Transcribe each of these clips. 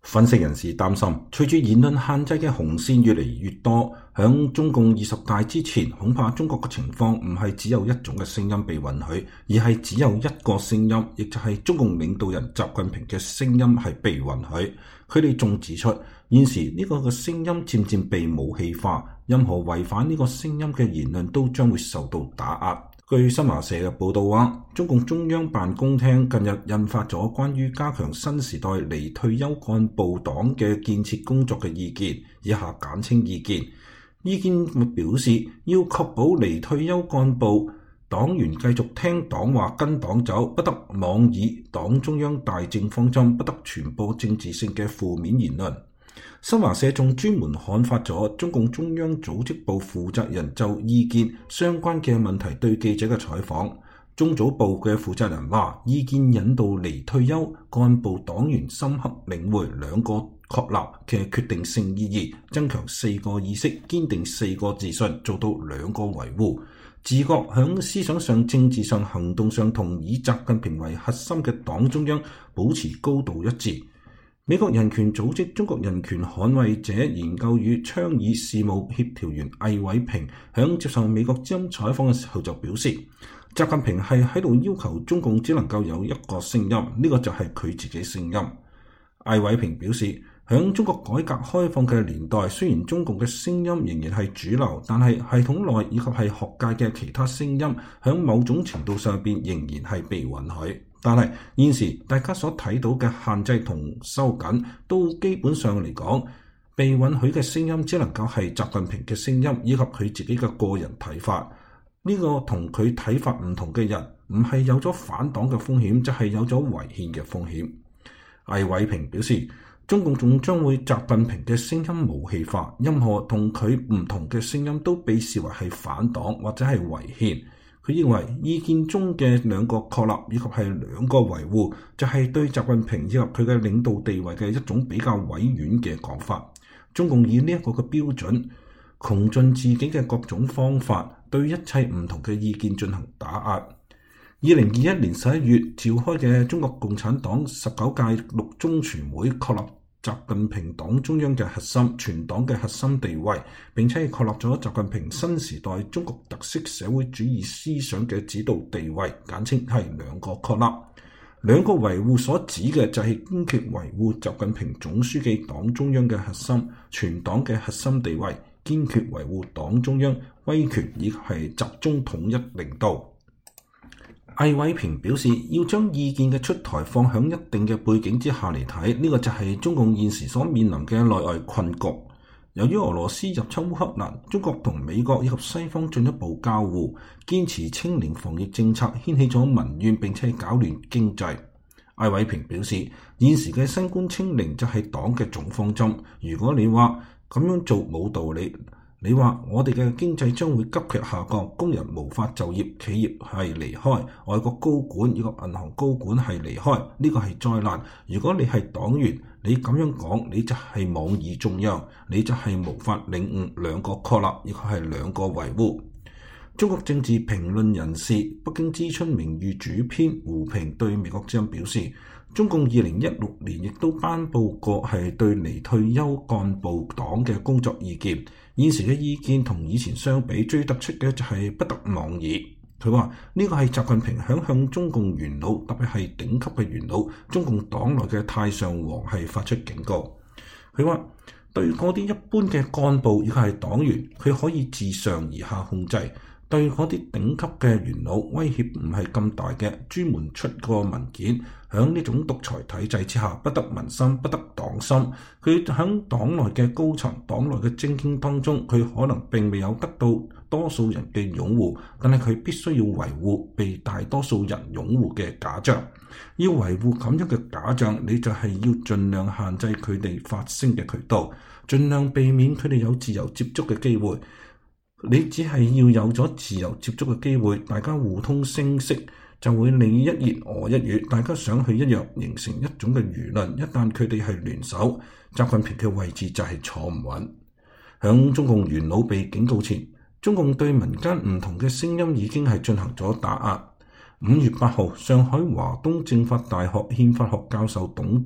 分析人士擔心，隨住言論限制嘅紅線越嚟越多，響中共20大之前，恐怕中國嘅情況唔係只有一種嘅聲音被允許，而係只有一個聲音，亦就係中共領導人習近平嘅聲音係被允許。佢哋仲指出，現時呢個嘅聲音漸漸被武器化，任何違反呢個聲音嘅言論都將會受到打壓。據新華社嘅報道話，中共中央辦公廳近日印發咗關於加強新時代離退休幹部黨嘅建設工作嘅意見，以下簡稱意見。意見表示，要確保離退休幹部黨員繼續聽黨話跟黨走，不得妄議黨中央大政方針，不得傳播政治性嘅負面言論。新華社仲專門刊發咗中共中央組織部負責人就意見相關嘅問題對記者嘅採訪。中組部嘅負責人話，意見引導離退休幹部黨員深刻領會兩個確立嘅決定性意義，增強4個意識，堅定4個自信，做到2個維護，自覺響思想上、政治上、行動上同以習近平為核心嘅黨中央保持高度一致。美國人權組織中國人權捍衛者研究與倡議事務協調員魏偉平響接受美國之音採訪嘅時候就表示，習近平係喺度要求中共只能夠有一個聲音，呢個就係佢自己聲音。魏偉平表示，響中國改革開放嘅年代，雖然中共嘅聲音仍然係主流，但係系統內以及係學界嘅其他聲音，響某種程度上邊仍然係被允許。但係現時大家所睇到嘅限制同收緊，都基本上嚟講，被允許嘅聲音只能夠係習近平嘅聲音，以及佢自己嘅個人睇法。呢個同佢睇法唔同嘅人，唔係有咗反黨嘅風險，就係有咗違憲嘅風險。魏偉平表示，中共仲將會習近平嘅聲音武器化，任何同佢唔同嘅聲音都被視為係反黨或者係違憲。佢認為意見中嘅2個確立以及係2個維護，就係對習近平以及佢嘅領導地位嘅一種比較委婉嘅講法。中共以呢一個嘅標準，窮盡自己嘅各種方法，對一切唔同嘅意見進行打壓。2021年11月召開嘅中國共產黨19屆6中全會確立習近平黨中央嘅核心、全黨嘅核心地位，並且確立咗習近平新時代中國特色社會主義思想嘅指導地位，簡稱係2個確立。2個維護所指嘅就係堅決維護習近平總書記黨中央嘅核心、全黨嘅核心地位，堅決維護黨中央威權以及係集中統一領導。魏偉平表示，要將意見嘅出台放響一定嘅背景之下嚟睇，呢個就係中共現時所面臨嘅內外困局。由於俄羅斯入侵烏克蘭，中國同美國以及西方進一步交互，堅持清零防疫政策，掀起咗民怨，並且搞亂經濟。魏偉平表示，現時嘅新冠清零就係黨嘅總方針。如果你話咁樣做冇道理，你話我哋嘅經濟將會急劇下降，工人無法就業，企業係離開，外國高管以及銀行高管係離開，呢個係災難。如果你係黨員，你咁樣講，你就係妄議中央，你就係無法領悟2個確立，亦係2個維護。中國政治評論人士、北京知春名譽主編胡平對美國之音表示，中共2016年亦都頒布過係對離退休幹部黨嘅工作意見。現時嘅意見同以前相比，最突出嘅就係不得妄議。佢話呢個係習近平向中共元老，特別係頂級嘅元老，中共黨內嘅太上皇係發出警告。佢話對嗰啲一般嘅幹部，亦係黨員，佢可以自上而下控制。對嗰啲頂級嘅元老，威脅唔係咁大嘅，專門出個文件，響呢種獨裁體制之下，不得民心，不得黨心。佢響黨內嘅高層、黨內嘅精英當中，佢可能並未有得到多數人嘅擁護，但係佢必須要維護被大多數人擁護嘅假象。要維護咁樣嘅假象，你就係要盡量限制佢哋發聲嘅渠道，盡量避免佢哋有自由接觸嘅機會。你只係要有咗自由接觸嘅機會，大家互通聲息，就會你一言我一語，大家想去一樣，形成一種嘅輿論。一旦佢哋係聯手，習近平嘅位置就係坐唔穩。響中共元老被警告前，中共對民間唔同嘅聲音已經係進行咗打壓。5月8號，上海華東政法大學憲法學教授董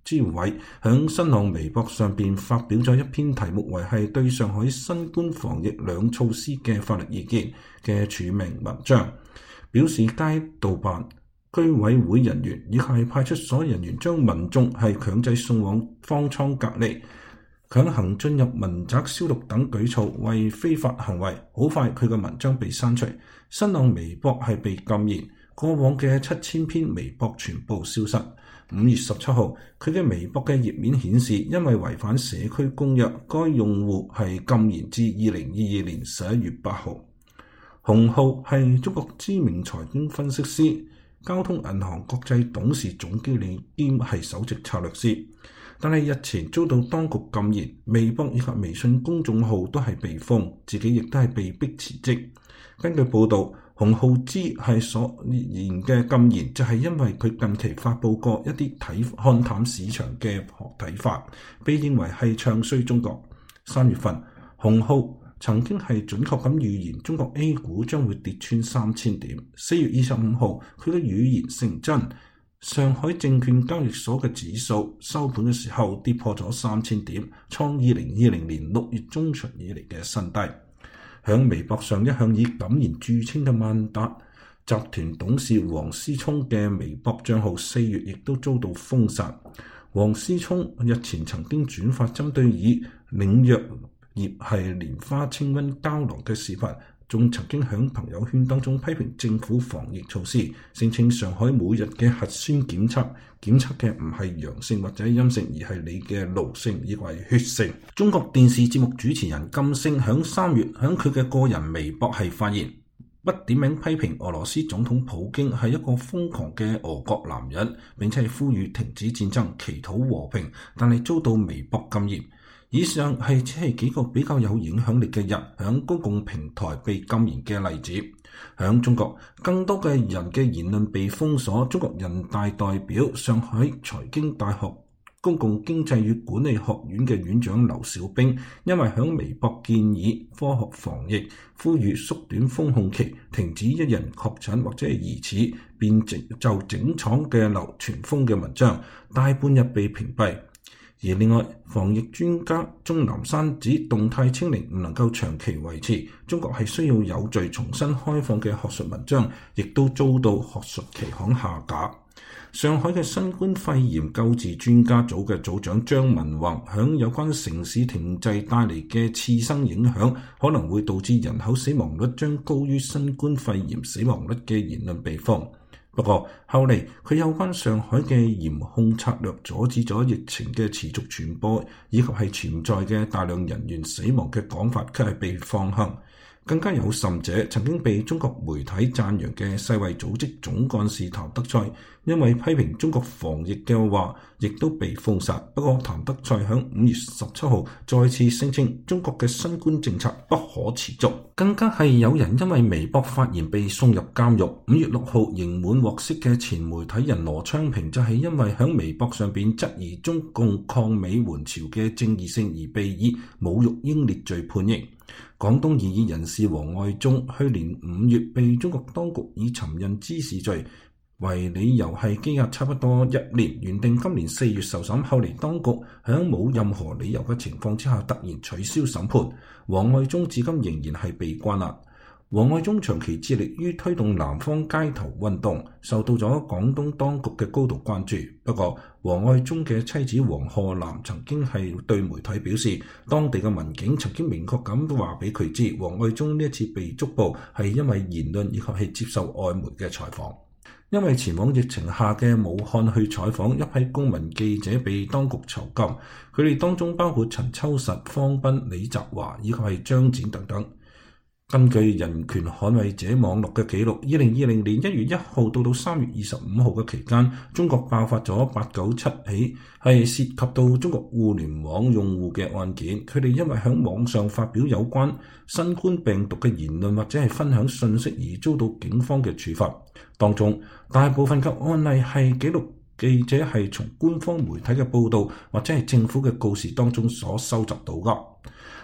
之委響新浪微博上邊發表咗一篇題目為係對上海新冠防疫兩措施嘅法律意見嘅署名文章，表示街道辦、居委會人員以及派出所人員將民眾係強制送往方艙隔離、強行進入民宅消毒等舉措為非法行為。好快佢嘅文章被刪除，新浪微博係被禁言，過往嘅7000篇微博全部消失。5月17號，佢嘅微博嘅頁面顯示，因為違反社區公約，該用戶係禁言至2022年11月8號。洪浩係中國知名財經分析師、交通銀行國際董事總經理兼係首席策略師，但係日前遭到當局禁言，微博以及微信公眾號都係被封，自己亦都係被迫辭職。根據報導，洪浩之係所言嘅禁言，就係因為佢近期發布過一啲看淡市場嘅睇法，被認為係唱衰中國。3月份，洪浩曾經係準確咁預言中國 A 股將會跌穿3000點。4月25號，佢嘅預言成真，上海證券交易所嘅指數收盤嘅時候跌破咗3000點，創2020年6月中旬以嚟嘅新低。響微博上一向以敢言著稱嘅萬達集團董事王思聰嘅微博賬號4月亦都遭到封殺。王思聰日前曾經轉發針對以領藥業係蓮花清瘟膠囊嘅視頻，仲曾經響朋友圈當中批評政府防疫措施，聲稱上海每日嘅核酸檢測嘅唔係陽性或者陰性，而係你嘅顱性以及血性。中國電視節目主持人金星響3月響佢嘅個人微博係發言，不點名批評俄羅斯總統普京係一個瘋狂嘅俄國男人，並且係呼籲停止戰爭，祈禱和平，但係遭到微博禁言。以上係只係幾個比較有影響力嘅人響公共平台被禁言嘅例子。響中國，更多嘅人嘅言論被封鎖。中國人大代表、上海財經大學公共經濟與管理學院嘅院長劉小兵，因為響微博建議科學防疫，呼籲縮短封控期，停止一人確診或者係疑似，便就整廠嘅流傳封嘅文章，大半日被屏蔽。而另外，防疫專家鍾南山指動態清零唔能夠長期維持，中國係需要有序重新開放嘅學術文章，亦都遭到學術期刊下架。上海嘅新冠肺炎救治專家組嘅組長張文宏響有關城市停滯帶嚟嘅次生影響，可能會導致人口死亡率將高於新冠肺炎死亡率嘅言論被封。不過後嚟佢有關上海嘅嚴控策略阻止咗疫情嘅持續傳播，以及係潛在嘅大量人員死亡嘅講法，卻係被放行。更加有甚者，曾經被中國媒體讚揚嘅世衛組織總幹事譚德塞，因為批評中國防疫嘅話，亦都被封殺。不過譚德塞響5月17號再次聲稱中國嘅新冠政策不可持續。更加係有人因為微博發言被送入監獄。5月6號刑滿獲釋嘅前媒體人羅昌平，就係因為響微博上邊質疑中共抗美援朝嘅正義性而被以侮辱英烈罪判刑。廣東異議人士王愛忠去年5月被中國當局以尋釁滋事罪為理由係羈押差不多1年，原定今年4月受審，後嚟當局喺冇任何理由嘅情況之下突然取消審判，王愛忠至今仍然係被關押。王愛忠長期致力於推動南方街頭運動，受到咗廣東當局嘅高度關注。不過，王愛忠嘅妻子王賀南曾經係對媒體表示，當地嘅民警曾經明確咁話俾佢知，王愛忠呢一次被捉捕係因為言論以及係接受外媒嘅採訪。因為前往疫情下嘅武漢去採訪，一批公民記者被當局囚禁，佢哋當中包括陳秋實、方斌、李澤華以及係張展等等。根據人權捍衛者網絡嘅記錄，2020年1月1號到3月25號嘅期間，中國爆發咗897起係涉及到中國互聯網用戶嘅案件。佢哋因為喺網上發表有關新冠病毒嘅言論或者係分享信息而遭到警方嘅處罰。當中大部分嘅案例係記錄記者係從官方媒體嘅報道或者係政府嘅告示當中所收集到㗎。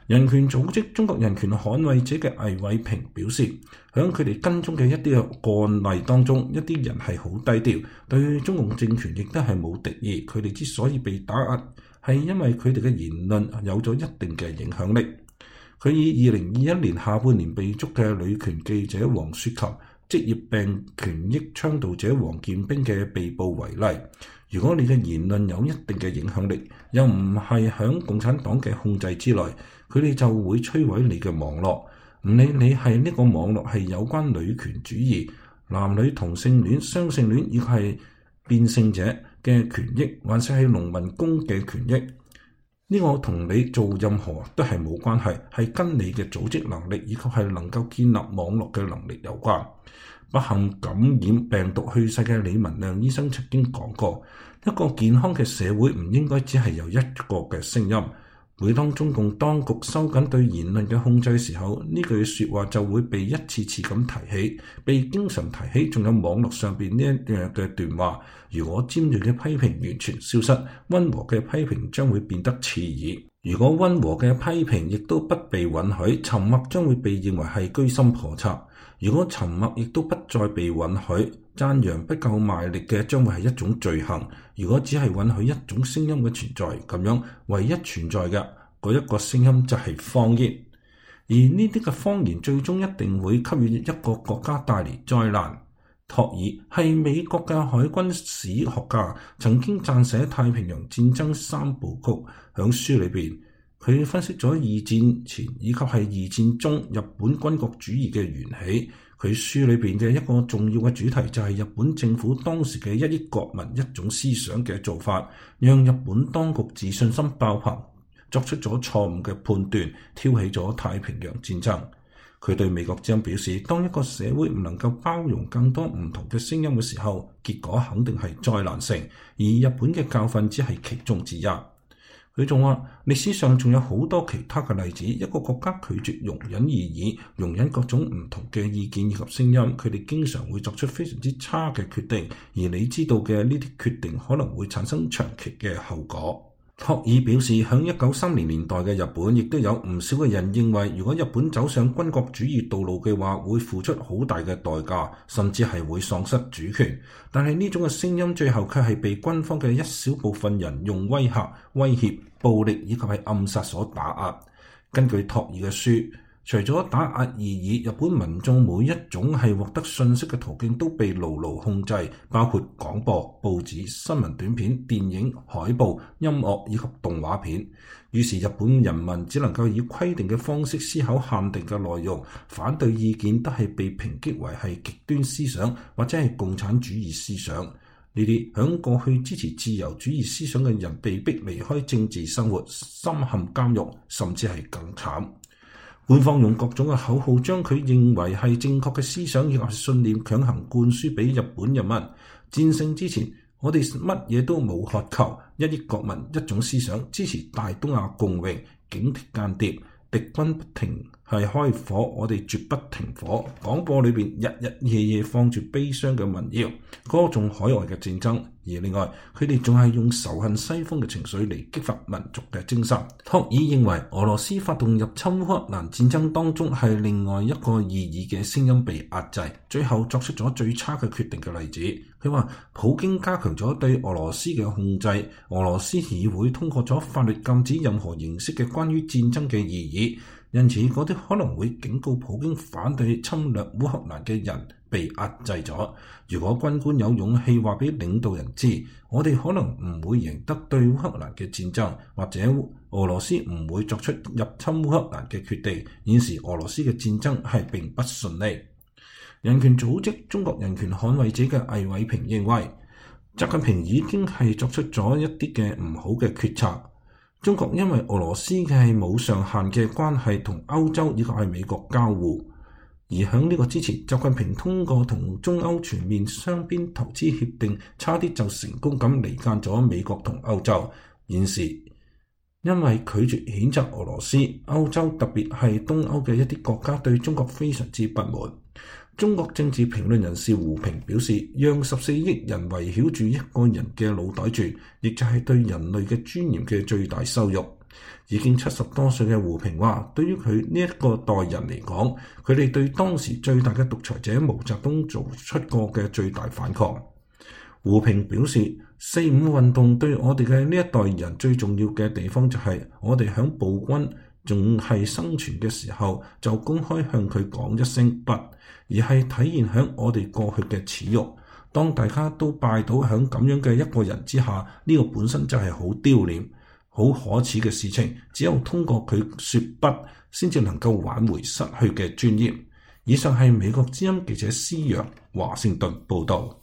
人權組織中國人權捍衛者嘅魏偉平表示，喺佢哋跟蹤嘅一啲個案當中，一啲人係好低調，對中共政權亦都係冇敵意。佢哋之所以被打壓，係因為佢哋嘅言論有咗一定嘅影響力。佢以2021年下半年被捉嘅女權記者黃雪琴、職業病權益倡導者黃建兵嘅被捕為例。如果你嘅言論有一定嘅影響力，又唔係響共產黨嘅控制之內，佢哋就會摧毀你嘅網絡。唔理你係呢個網絡係有關女權主義、男女同性戀、雙性戀，亦係變性者嘅權益，還是係農民工嘅權益，呢個同你做任何都係冇關係，係跟你嘅組織能力以及係能夠建立網絡嘅能力有關。不幸感染病毒去世嘅李文亮醫生曾經講過，一個健康嘅社會唔應該只係有一個嘅聲音。每當中共當局收緊對言論嘅控制嘅時候，呢句説話就會被一次次咁提起，被經常提起。仲有網絡上邊呢一樣嘅段話，如果尖銳嘅批評完全消失，溫和嘅批評將會變得刺耳；如果溫和嘅批評亦都不被允許，沉默將會被認為係居心叵測；如果沉默亦都不再被允許，讚揚不夠賣力嘅將會係一種罪行。如果只係允許一種聲音嘅存在，咁樣唯一存在嘅嗰一個聲音就係謊言。而呢啲嘅謊言最終一定會給予一個國家帶嚟災難。托爾係美國嘅海軍史學家，曾經撰寫太平洋戰爭三部曲。響書裏邊，佢分析咗二戰前以及係二戰中日本軍國主義嘅緣起。佢書裏邊嘅一個重要嘅主題就係日本政府當時嘅一億國民一種思想嘅做法，讓日本當局自信心爆棚，作出咗錯誤嘅判斷，挑起咗太平洋戰爭。佢對美國之音表示，當一個社會唔能夠包容更多唔同嘅聲音嘅時候，結果肯定係災難性，而日本嘅教訓只係其中之一。佢仲話，歷史上仲有好多其他嘅例子，一個國家拒絕容忍異議，容忍各種唔同嘅意見以及聲音，佢哋經常會作出非常之差嘅決定，而你知道嘅呢啲決定可能會產生長期嘅後果。托爾表示，喺1930年代嘅日本，亦都有唔少嘅人認為，如果日本走上軍國主義道路嘅話，會付出好大嘅代價，甚至係會喪失主權。但係呢種嘅聲音最後卻係被軍方嘅一小部分人用威嚇、威脅、暴力以及係暗殺所打壓。根據托爾嘅書，除咗打壓異議，日本民眾每一種係獲得信息嘅途徑都被牢牢控制，包括廣播、報紙、新聞短片、電影、海報、音樂以及動畫片。於是日本人民只能夠以規定嘅方式思考限定嘅內容，反對意見都係被抨擊為係極端思想或者係共產主義思想。呢啲響過去支持自由主義思想嘅人被逼離開政治生活，深陷監獄，甚至係更慘。官方用各種嘅口號將佢認為係正確嘅思想以及信念強行灌輸俾日本人民。戰勝之前，我哋乜嘢都冇渴求，一億國民一種思想，支持大東亞共榮，警惕間諜，敵軍不停係開火，我哋絕不停火。廣播裏邊日日夜夜放住悲傷嘅民謠，歌頌海外嘅戰爭。而另外，佢哋仲係用仇恨西方嘅情緒嚟激發民族嘅精神。托爾認為，俄羅斯發動入侵烏克蘭戰爭當中係另外一個異議嘅聲音被壓制，最後作出咗最差嘅決定嘅例子。佢話，普京加強咗對俄羅斯嘅控制，俄羅斯議會通過咗法律禁止任何形式嘅關於戰爭嘅異議。因此，嗰啲可能會警告普京反對侵略烏克蘭嘅人被壓制咗。如果軍官有勇氣話俾領導人知，我哋可能唔會贏得對烏克蘭嘅戰爭，或者俄羅斯唔會作出入侵烏克蘭嘅決定，顯示俄羅斯嘅戰爭係並不順利。人權組織中國人權捍衛者嘅魏偉平認為，習近平已經係作出咗一啲嘅唔好嘅決策。中國因為俄羅斯嘅係冇上限嘅關係同歐洲以及係美國交互，而喺呢個之前，習近平通過同中歐全面雙邊投資協定，差啲就成功咁離間咗美國同歐洲。現時因為拒絕譴責俄羅斯，歐洲特別係東歐嘅一啲國家對中國非常之不滿。中國政治評論人士胡平表示，讓14億人圍繞住一個人嘅腦袋轉，亦就係對人類嘅尊嚴嘅最大羞辱。 已經70多歲嘅胡平話，對於佢呢一個代人嚟講，佢哋對當時最大嘅獨裁者毛澤東做出過嘅最大反抗。胡平表示，4.5運動對我哋嘅呢一代人最重要嘅地方就係我哋響暴君仲係生存嘅時候就公開向佢講一聲不，而係體現響我哋過去嘅恥辱。當大家都拜倒響咁樣嘅一個人之下，呢個本身就係好丟臉、好可恥嘅事情。只有通過佢說不，先至能夠挽回失去嘅尊嚴。以上係美國之音記者施陽華盛頓報道。